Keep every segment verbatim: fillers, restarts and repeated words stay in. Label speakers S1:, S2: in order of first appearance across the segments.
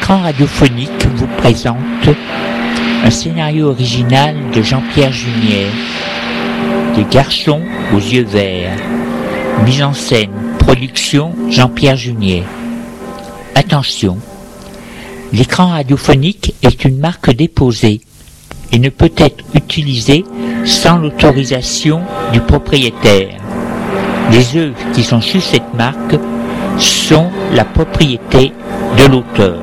S1: L'écran radiophonique vous présente un scénario original de Jean-Pierre Junier, Des garçons aux yeux verts. Mise en scène, production Jean-Pierre Junier. Attention, l'écran radiophonique est une marque déposée et ne peut être utilisé sans l'autorisation du propriétaire. Les œuvres qui sont sous cette marque sont la propriété de l'auteur.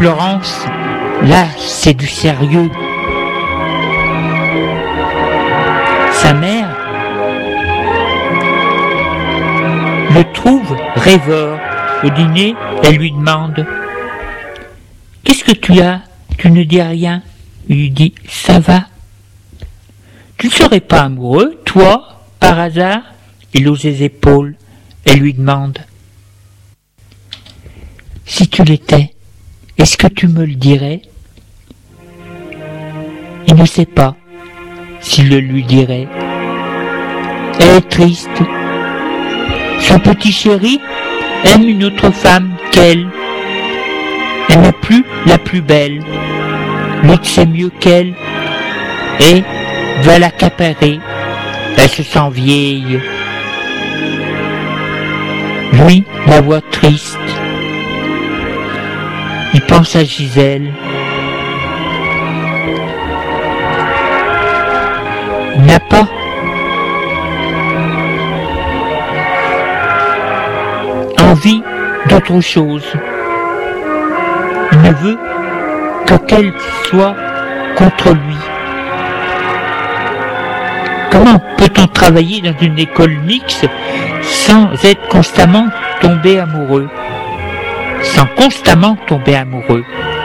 S1: Florence, là, c'est du sérieux. Sa mère le trouve rêveur. Au dîner, elle lui demande « Qu'est-ce que tu as? Tu ne dis rien ?» Il lui dit « Ça va. Tu ne serais pas amoureux, toi, par hasard ?» Il hausse les épaules. Elle lui demande « Si tu l'étais, est-ce que tu me le dirais ?» Il ne sait pas s'il le lui dirait. Elle est triste. Son petit chéri aime une autre femme qu'elle. Elle n'est plus la plus belle. L'autre sait mieux qu'elle et va l'accaparer. Elle se sent vieille. Lui la voit triste. Il pense à Gisèle. Il n'a pas envie d'autre chose. Il ne veut que qu'elle soit contre lui. Comment peut-on travailler dans une école mixte sans être constamment tombé amoureux? Sans constamment tomber amoureux.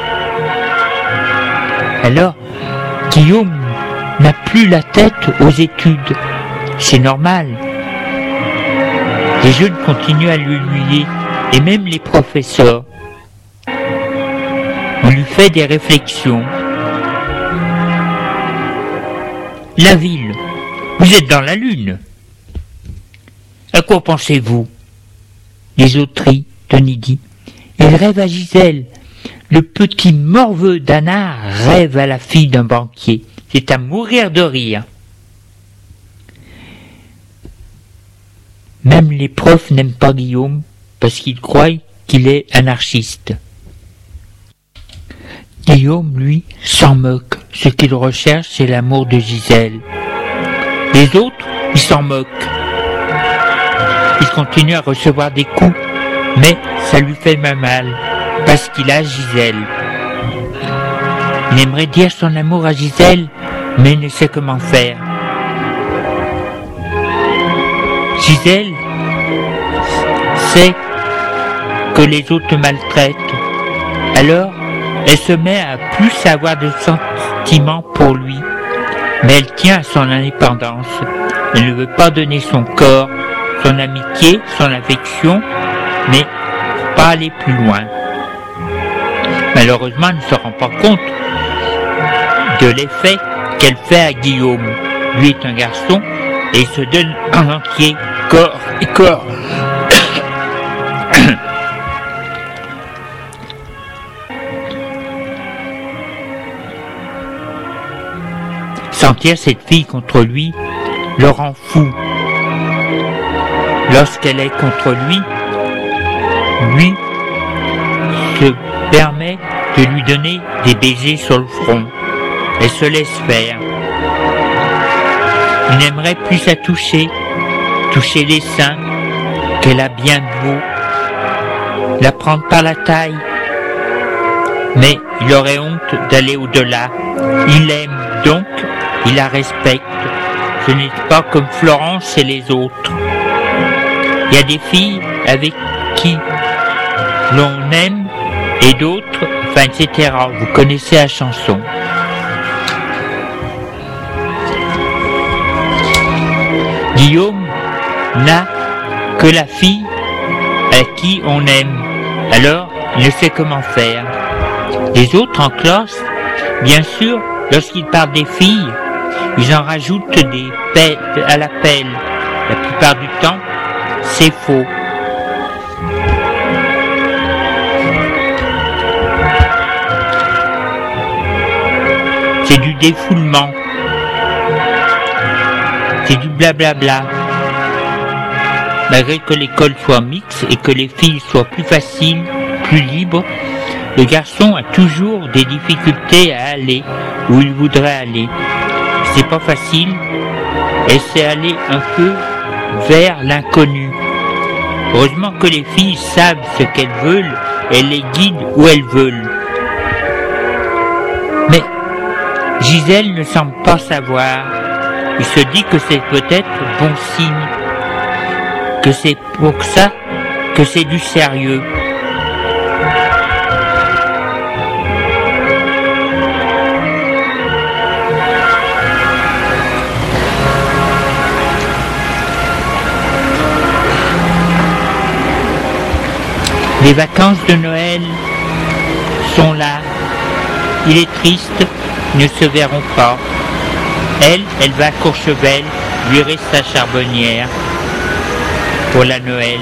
S1: Alors, Guillaume n'a plus la tête aux études. C'est normal. Les jeunes continuent à l'humilier, et même les professeurs. On lui fait des réflexions. La ville, vous êtes dans la lune. À quoi pensez-vous? Les autres rient, Tony dit. Il rêve à Gisèle. Le petit morveux d'Anna rêve à la fille d'un banquier. C'est à mourir de rire. Même les profs n'aiment pas Guillaume parce qu'ils croient qu'il est anarchiste. Guillaume, lui, s'en moque. Ce qu'il recherche, c'est l'amour de Gisèle. Les autres, ils s'en moquent. Il continue à recevoir des coups, mais ça lui fait mal, parce qu'il a Gisèle. Il aimerait dire son amour à Gisèle, mais il ne sait comment faire. Gisèle sait que les autres te maltraitent, alors elle se met à plus avoir de sentiments pour lui, mais elle tient à son indépendance. Elle ne veut pas donner son corps, son amitié, son affection, mais pas aller plus loin. Malheureusement, elle ne se rend pas compte de l'effet qu'elle fait à Guillaume. Lui est un garçon et il se donne en entier, corps et corps. Sentir cette fille contre lui le rend fou. Lorsqu'elle est contre lui, lui se permet de lui donner des baisers sur le front. Elle se laisse faire. Il n'aimerait plus la toucher, toucher les seins, qu'elle a bien beau, la prendre par la taille. Mais il aurait honte d'aller au-delà. Il l'aime donc, il la respecte. Ce n'est pas comme Florence et les autres. Il y a des filles avec qui l'on aime et d'autres, enfin, et cetera. Vous connaissez la chanson. Guillaume n'a que la fille à qui on aime. Alors, il ne sait comment faire. Les autres en classe, bien sûr, lorsqu'ils parlent des filles, ils en rajoutent des pelles à la pelle. La plupart du temps, c'est faux. C'est du défoulement. C'est du blablabla. Malgré que l'école soit mixte et que les filles soient plus faciles, plus libres, le garçon a toujours des difficultés à aller où il voudrait aller. C'est pas facile et c'est aller un peu vers l'inconnu. Heureusement que les filles savent ce qu'elles veulent et les guident où elles veulent. Gisèle ne semble pas savoir. Il se dit que c'est peut-être bon signe, que c'est pour ça que c'est du sérieux. Les vacances de Noël sont là. Il est triste, ils ne se verront pas. Elle, elle va à Courchevel, lui reste sa charbonnière pour la Noël.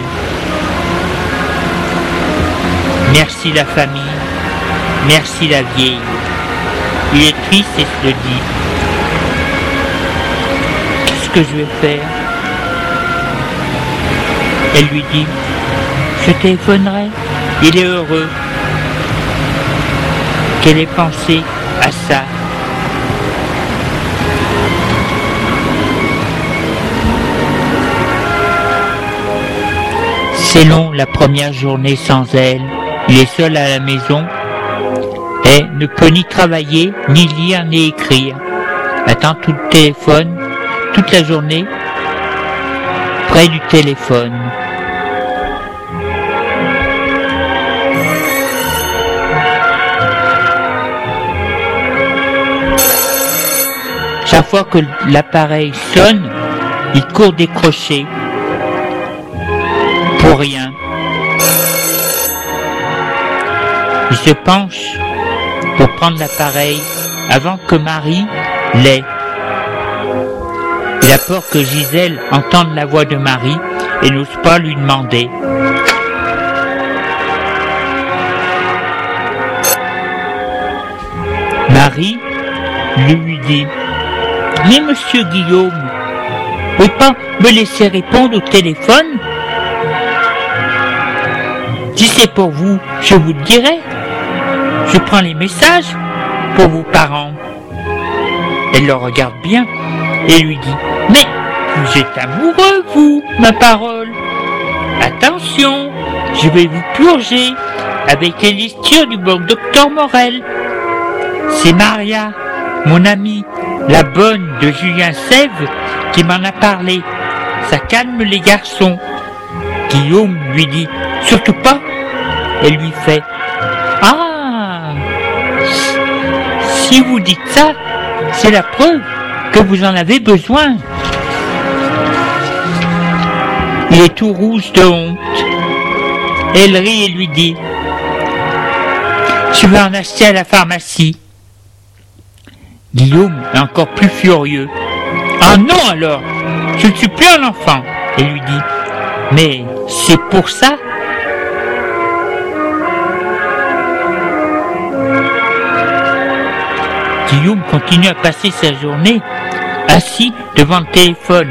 S1: Merci la famille, merci la vieille. Il est triste et se le dit. Qu'est-ce que je vais faire? Elle lui dit, je téléphonerai. Il est heureux qu'elle ait pensé à ça. C'est long la première journée sans elle. Il est seul à la maison et ne peut ni travailler, ni lire, ni écrire. Attend tout le téléphone, toute la journée, près du téléphone. Chaque fois que l'appareil sonne, il court décrocher. Pour rien. Il se penche pour prendre l'appareil avant que Marie l'ait. Il a peur que Gisèle entende la voix de Marie et n'ose pas lui demander. Marie lui dit, « Mais monsieur Guillaume, vous ne pouvez pas me laisser répondre au téléphone ? Si c'est pour vous, je vous le dirai. Je prends les messages pour vos parents. » Elle le regarde bien et lui dit, « Mais vous êtes amoureux, vous, ma parole. Attention, je vais vous purger avec les listures du bon docteur Morel. C'est Maria, mon amie, la bonne de Julien Sève, qui m'en a parlé. Ça calme les garçons. » Guillaume lui dit, « Surtout pas. » Elle lui fait, « Ah, si vous dites ça, c'est la preuve que vous en avez besoin. » Il est tout rouge de honte. Elle rit et lui dit, « Je vais en acheter à la pharmacie. » Guillaume est encore plus furieux. « Ah non alors, je ne suis plus un enfant. » Elle lui dit, « Mais c'est pour ça. » Guillaume continue à passer sa journée assis devant le téléphone.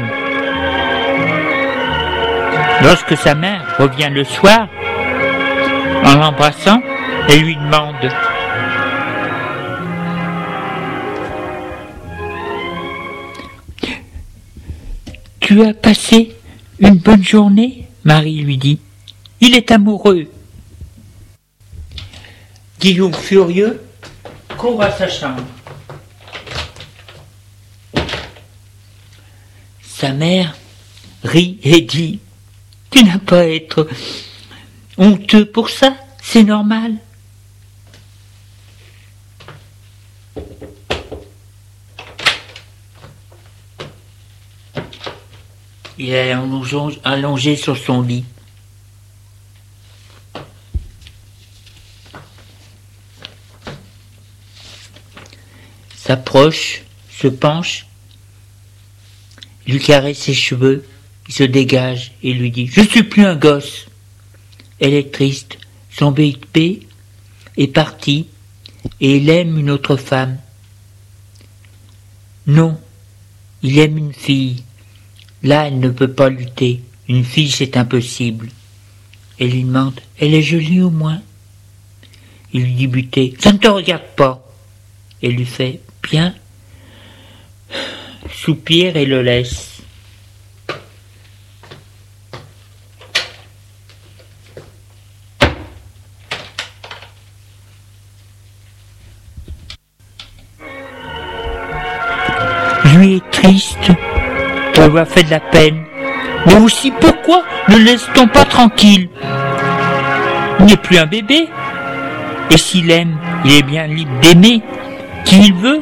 S1: Lorsque sa mère revient le soir, en l'embrassant, elle lui demande, « Tu as passé une bonne journée ?» Marie lui dit, « Il est amoureux. » Guillaume furieux court à sa chambre. Sa mère rit et dit, « Tu n'as pas à être honteux pour ça, c'est normal. » Il est allongé sur son lit. S'approche, se penche, lui caresse ses cheveux, il se dégage et lui dit « Je ne suis plus un gosse. » Elle est triste, son bébé est parti et il aime une autre femme. Non, il aime une fille. Là, elle ne peut pas lutter. Une fille, c'est impossible. Elle lui demande « Elle est jolie au moins ?» Il lui dit buté « Ça ne te regarde pas. » Elle lui fait « Bien », soupire et le laisse. lui est triste d'avoir fait de la peine. Mais aussi pourquoi ne le laisse-t-on pas tranquille? Il n'est plus un bébé. Et s'il aime, il est bien libre d'aimer qui il veut.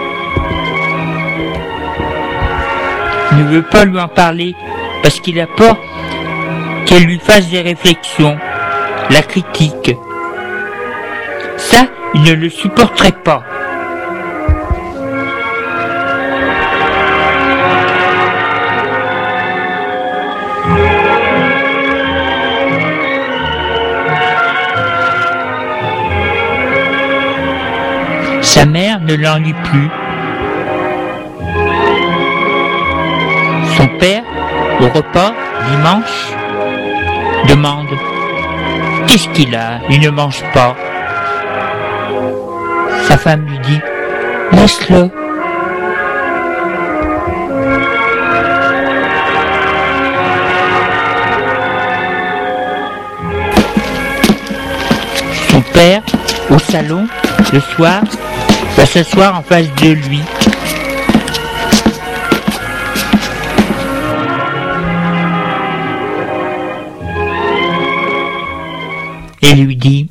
S1: Il ne veut pas lui en parler parce qu'il a peur qu'elle lui fasse des réflexions, la critique. Ça, il ne le supporterait pas. Sa mère ne l'ennuie plus. Son père, au repas, dimanche, demande « Qu'est-ce qu'il a? Il ne mange pas. » Sa femme lui dit « Laisse-le. » Son père, au salon, le soir, va s'asseoir en face de lui. Et lui dit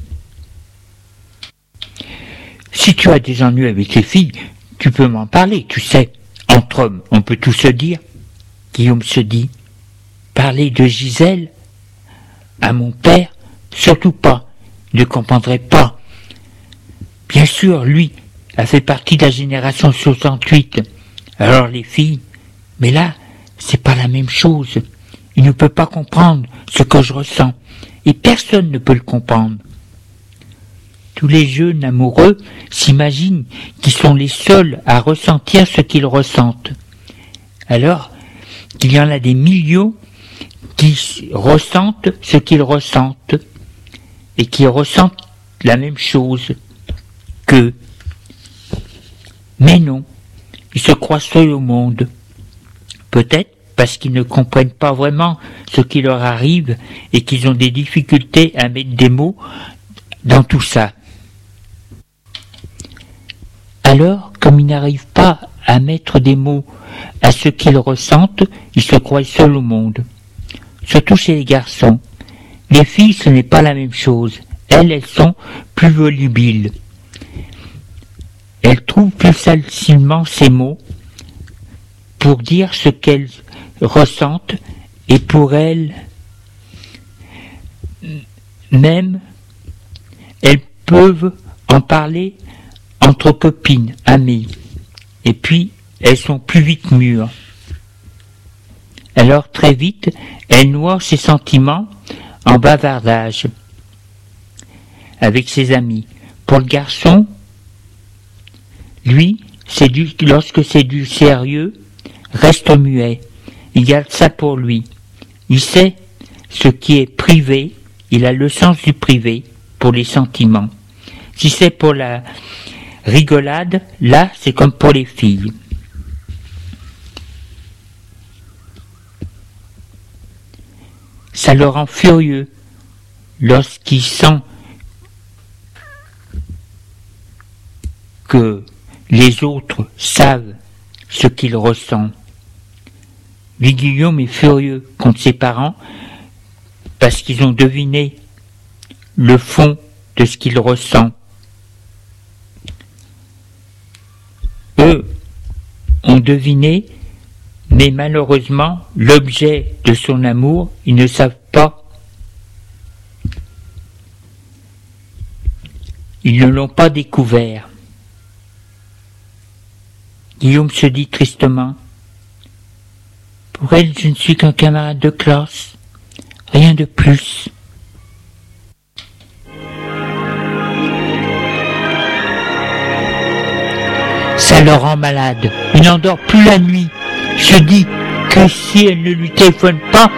S1: « Si tu as des ennuis avec les filles, tu peux m'en parler, tu sais. Entre hommes, on peut tout se dire. » Guillaume se dit « Parler de Gisèle à mon père, surtout pas, ne comprendrait pas. Bien sûr, lui a fait partie de la génération soixante-huit. Alors les filles, mais là, c'est pas la même chose. Il ne peut pas comprendre ce que je ressens. Et personne ne peut le comprendre. Tous les jeunes amoureux s'imaginent qu'ils sont les seuls à ressentir ce qu'ils ressentent. Alors qu'il y en a des millions qui ressentent ce qu'ils ressentent et qui ressentent la même chose qu'eux. Mais non, ils se croient seuls au monde. Peut-être parce qu'ils ne comprennent pas vraiment ce qui leur arrive et qu'ils ont des difficultés à mettre des mots dans tout ça. Alors, comme ils n'arrivent pas à mettre des mots à ce qu'ils ressentent, ils se croient seuls au monde. Surtout chez les garçons. Les filles, ce n'est pas la même chose. Elles, elles sont plus volubiles. Elles trouvent plus facilement ces mots pour dire ce qu'elles ressentent, et pour elles même elles peuvent en parler entre copines, amies, et puis elles sont plus vite mûres. Alors très vite elles noient ses sentiments en bavardage avec ses amis. Pour le garçon, lui, c'est du, lorsque c'est du sérieux, reste muet. Il garde ça pour lui. Il sait ce qui est privé, il a le sens du privé pour les sentiments. Si c'est pour la rigolade, là, c'est comme pour les filles. Ça le rend furieux lorsqu'il sent que les autres savent ce qu'il ressent. Lui, Guillaume est furieux contre ses parents parce qu'ils ont deviné le fond de ce qu'il ressent. Eux ont deviné, mais malheureusement, l'objet de son amour, ils ne savent pas. Ils ne l'ont pas découvert. Guillaume se dit tristement, « Pour elle, je ne suis qu'un camarade de classe, rien de plus. » Ça le rend malade, il n'endort plus la nuit, se dit que si elle ne lui téléphone pas,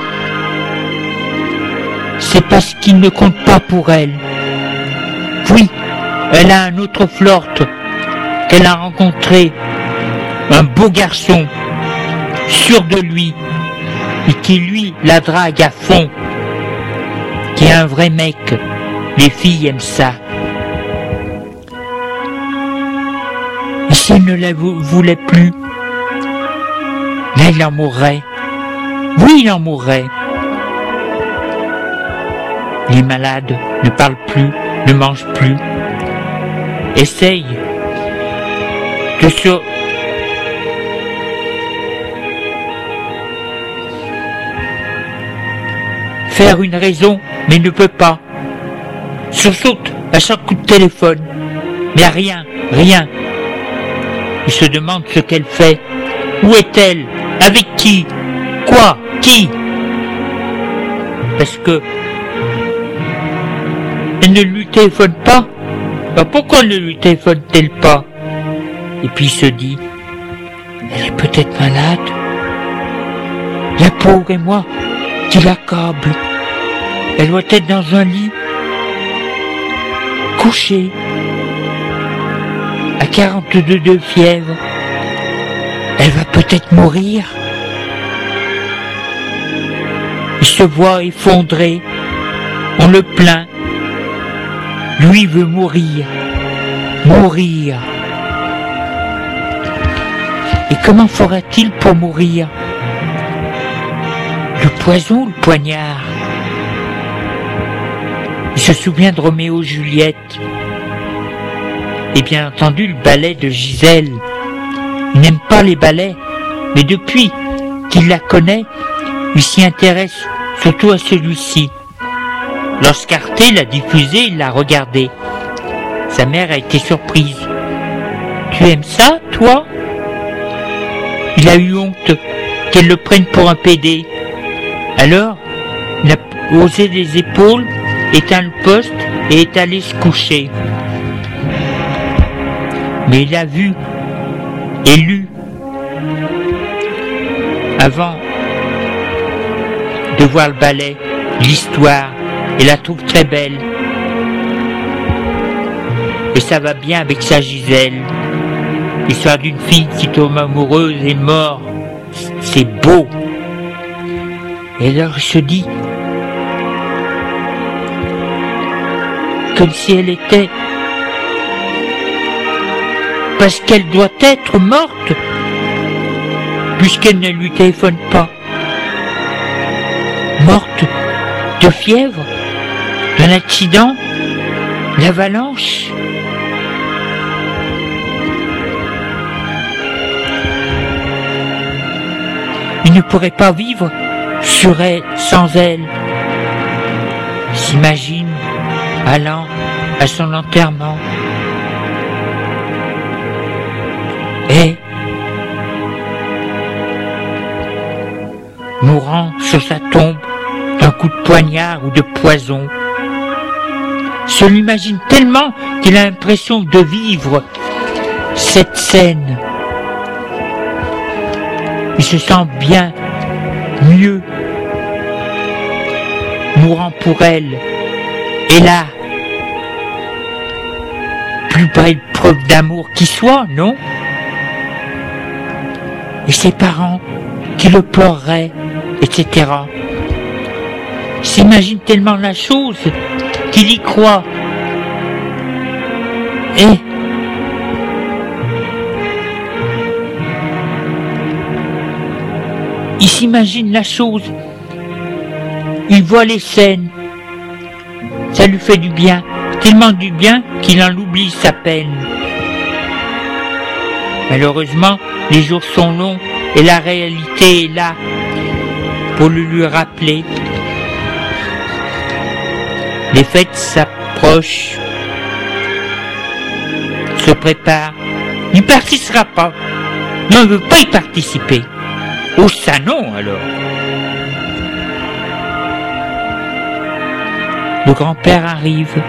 S1: c'est parce qu'il ne compte pas pour elle. Oui, elle a un autre flirt qu'elle a rencontré, un beau garçon, sûr de lui, et qui lui la drague à fond, qui est un vrai mec. Les filles aiment ça. Et si elle ne la voulait plus, Là, il en mourrait. Oui, il en mourrait. Les malades ne parlent plus, ne mangent plus. Essaye de se... faire une raison, mais ne peut pas. Sursaute à chaque coup de téléphone. Mais rien, rien. Il se demande ce qu'elle fait. Où est-elle? Avec qui? Quoi? Qui? Parce que elle ne lui téléphone pas. Alors pourquoi ne lui téléphone-t-elle pas? Et puis il se dit, elle est peut-être malade. La pauvre et moi qui l'accable. Elle doit être dans un lit, couchée, à quarante-deux de fièvre. Elle va peut-être mourir. Il se voit effondré. On le plaint. Lui veut mourir. Mourir. Et comment fera-t-il pour mourir? Le poison ou le poignard? Il se souvient de Roméo et Juliette. Et bien entendu le ballet de Gisèle. Il n'aime pas les ballets, mais depuis qu'il la connaît, il s'y intéresse surtout à celui-ci. Lorsqu'Arte l'a diffusé, il l'a regardé. Sa mère a été surprise. « Tu aimes ça, toi ?» Il a eu honte qu'elle le prenne pour un pédé. Alors, il a haussé les épaules, éteint le poste et est allé se coucher. Mais il a vu et lu avant de voir le ballet, l'histoire, et la trouve très belle. Et ça va bien avec sa Gisèle. L'histoire d'une fille qui tombe amoureuse et mort. C'est beau. Et alors il se dit, comme si elle était, parce qu'elle doit être morte, puisqu'elle ne lui téléphone pas. Morte de fièvre, d'un accident, l'avalanche. Il ne pourrait pas vivre sur elle, sans elle. Il s'imagine allant à son enterrement. Et mourant sur sa tombe d'un coup de poignard ou de poison. Se l'imagine tellement qu'il a l'impression de vivre cette scène. Il se sent bien, mieux, mourant pour elle. Et là, plus belle preuve d'amour qui soit, non? Et ses parents qui le pleureraient, et cetera. Il s'imagine tellement la chose qu'il y croit. Et il s'imagine la chose. Il voit les scènes. Ça lui fait du bien, tellement du bien qu'il en oublie sa peine. Malheureusement, les jours sont longs et la réalité est là pour le lui rappeler. Les fêtes s'approchent, se préparent. Il ne participera pas. Non, il ne veut pas y participer. Oh, ça non, alors. Le grand-père arrive.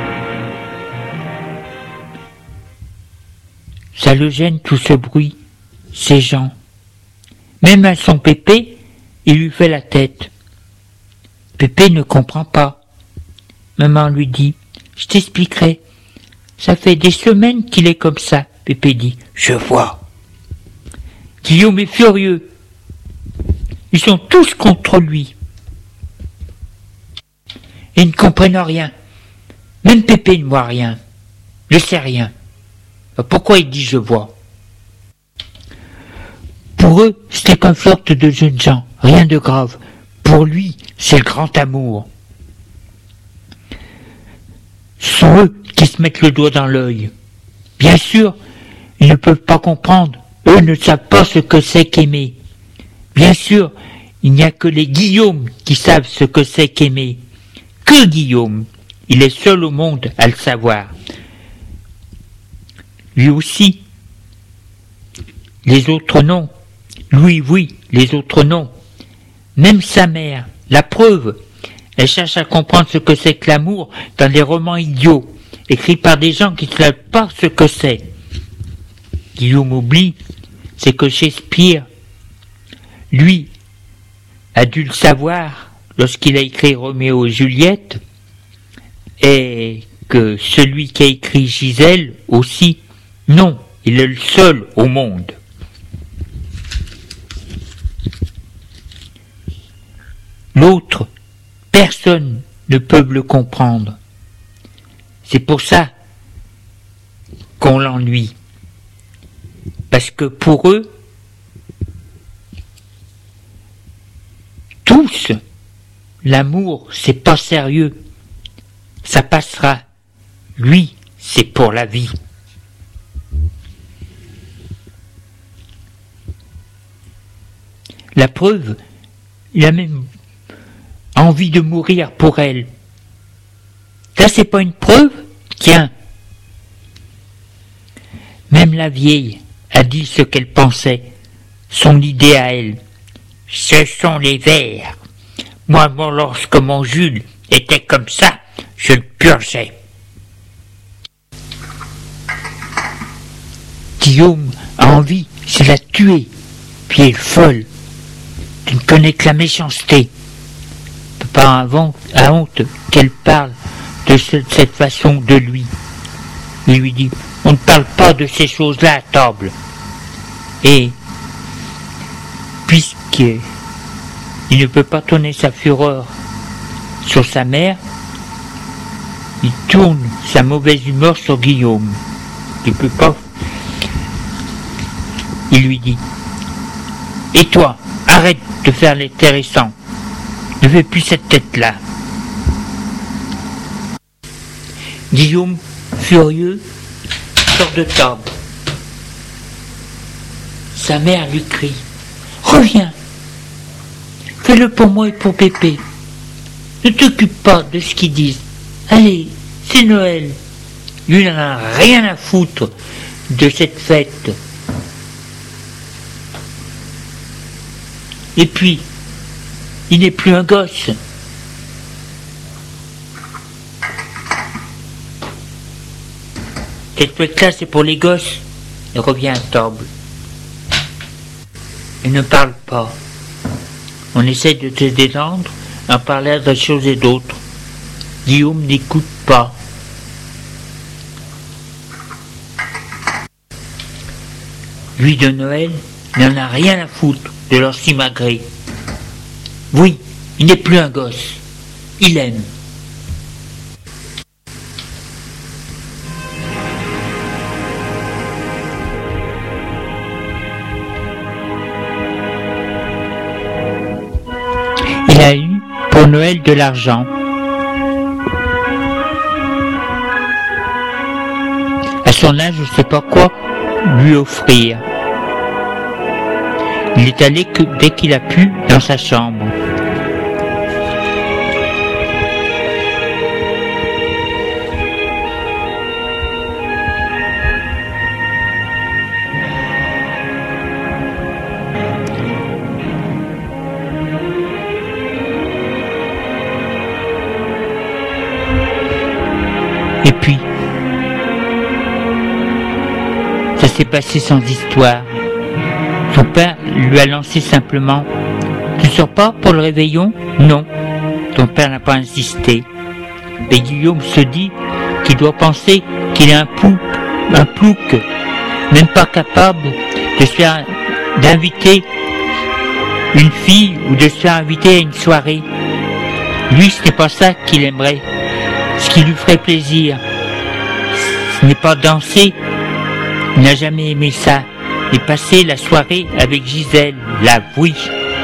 S1: Ça le gêne tout ce bruit, ces gens. Même à son Pépé, il lui fait la tête. Pépé ne comprend pas. Maman lui dit, je t'expliquerai. Ça fait des semaines qu'il est comme ça. Pépé dit, je vois. Guillaume est furieux. Ils sont tous contre lui. Et ils ne comprennent rien. Même Pépé ne voit rien. Ne sait rien. Pourquoi il dit je vois? Pour eux, c'était qu'un flirt de jeunes gens, rien de grave. Pour lui, c'est le grand amour. Ce sont eux qui se mettent le doigt dans l'œil. Bien sûr, ils ne peuvent pas comprendre. Eux ne savent pas ce que c'est qu'aimer. Bien sûr, il n'y a que les Guillaume qui savent ce que c'est qu'aimer. Que Guillaume, il est seul au monde à le savoir. Lui aussi. Les autres non. Lui, oui, les autres non. Même sa mère, la preuve, elle cherche à comprendre ce que c'est que l'amour dans des romans idiots, écrits par des gens qui ne savent pas ce que c'est. Guillaume oublie, c'est que Shakespeare, lui, a dû le savoir lorsqu'il a écrit Roméo et Juliette, et que celui qui a écrit Gisèle aussi, non, il est le seul au monde. L'autre, personne ne peut le comprendre. C'est pour ça qu'on l'ennuie. Parce que pour eux, tous, l'amour, c'est pas sérieux. Ça passera. Lui, c'est pour la vie. La preuve, il a même envie de mourir pour elle. Ça, c'est pas une preuve? Tiens. Même la vieille a dit ce qu'elle pensait, son idée à elle. Ce sont les vers. Moi, moi, lorsque mon Jules était comme ça, je le purgeais. Guillaume a envie, c'est la tuer, puis elle est folle. Tu ne connais que la méchanceté. Pas avant, à honte qu'elle parle de ce, cette façon de lui. Il lui dit, on ne parle pas de ces choses-là à table. Et, puisqu'il ne peut pas tourner sa fureur sur sa mère, il tourne sa mauvaise humeur sur Guillaume. Il ne peut pas. Il lui dit, et toi, arrête de faire l'intéressant. Ne fais plus cette tête-là. Guillaume, furieux, sort de table. Sa mère lui crie, « Reviens, fais-le pour moi et pour Pépé. Ne t'occupe pas de ce qu'ils disent. Allez, c'est Noël. » Lui n'en a rien à foutre de cette fête. Et puis, il n'est plus un gosse. Cette fête-là, c'est pour les gosses. Il revient à table. Il ne parle pas. On essaie de se détendre en parlant de choses et d'autres. Guillaume n'écoute pas. Lui de Noël, il n'en a rien à foutre de leur simagrée. Oui, il n'est plus un gosse. Il aime. Il a eu pour Noël de l'argent. À son âge, je ne sais pas quoi lui offrir. Il est allé que dès qu'il a pu dans sa chambre. Et puis, ça s'est passé sans histoire. Son père lui a lancé simplement « Tu ne sors pas pour le réveillon ?» « Non. » Son père n'a pas insisté. Et Guillaume se dit qu'il doit penser qu'il est un pouc, un plouc, même pas capable de se faire d'inviter une fille ou de se faire inviter à une soirée. Lui, ce n'est pas ça qu'il aimerait. Ce qui lui ferait plaisir, ce n'est pas danser. Il n'a jamais aimé ça. et passer la soirée avec Gisèle, la oui.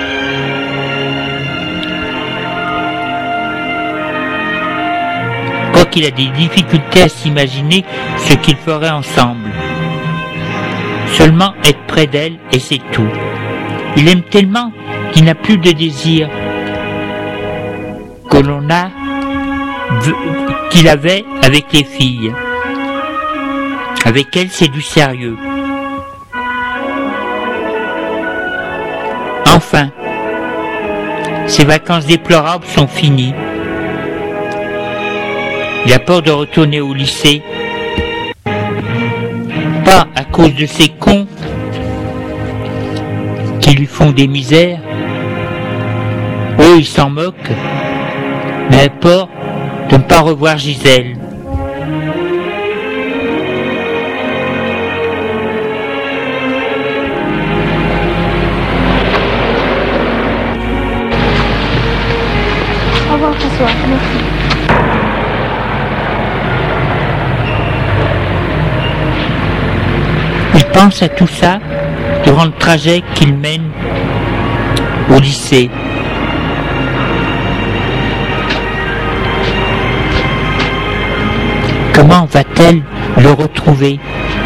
S1: Qu'il a des difficultés à s'imaginer ce qu'ils feraient ensemble. Seulement être près d'elle et c'est tout. Il aime tellement qu'il n'a plus de désir que l'on a qu'il avait avec les filles. Avec elle, c'est du sérieux. Enfin, ses vacances déplorables sont finies. Il a peur de retourner au lycée, pas à cause de ces cons qui lui font des misères, eux ils s'en moquent, mais il a peur de ne pas revoir Gisèle.
S2: Au revoir François, merci.
S1: Il pense à tout ça durant le trajet qu'il mène au lycée. Comment va-t-elle le retrouver?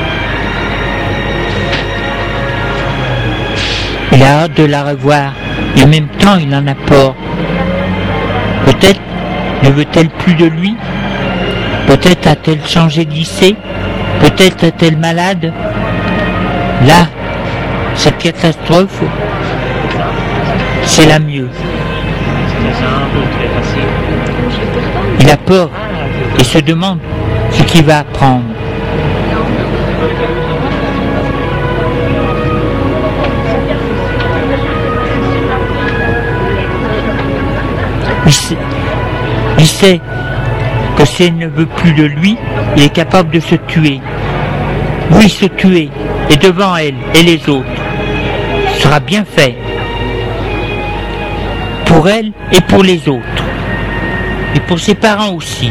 S1: Il a hâte de la revoir et en même temps il en a peur. Peut-être ne veut-elle plus de lui? Peut-être a-t-elle changé de lycée? Peut-être est-elle malade? Là, cette catastrophe, c'est la mieux. Il a peur et se demande ce qu'il va apprendre. Il sait, il sait que si elle ne veut plus de lui, il est capable de se tuer. Oui, se tuer. Et devant elle et les autres, ce sera bien fait. Pour elle et pour les autres. Et pour ses parents aussi.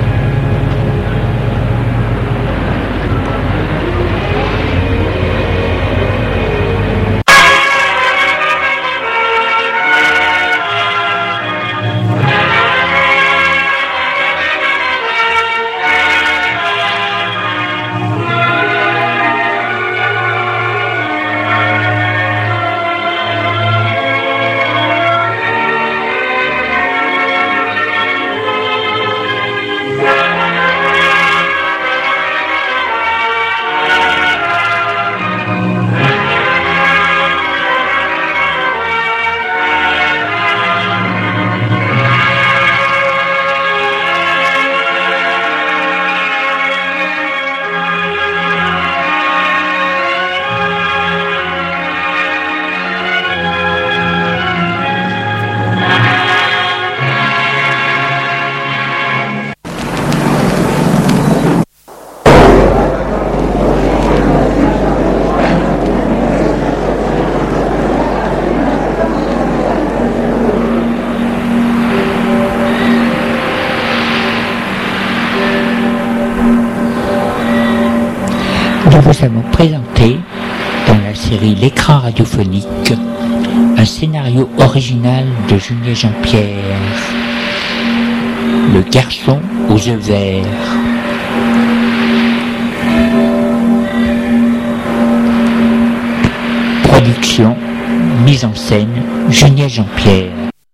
S1: Nous vous avons présenté, dans la série L'écran radiophonique, un scénario original de Julien Jean-Pierre, Le garçon aux yeux verts. Production, mise en scène, Julien Jean-Pierre.